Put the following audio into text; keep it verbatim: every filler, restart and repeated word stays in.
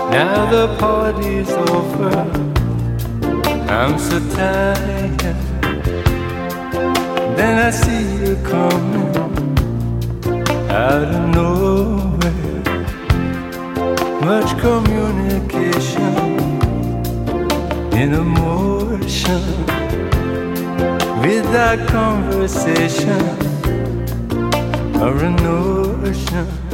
Now the party's over, I'm so tired. Then I see you coming out of nowhere. Much communication in emotion, without conversation or a notion.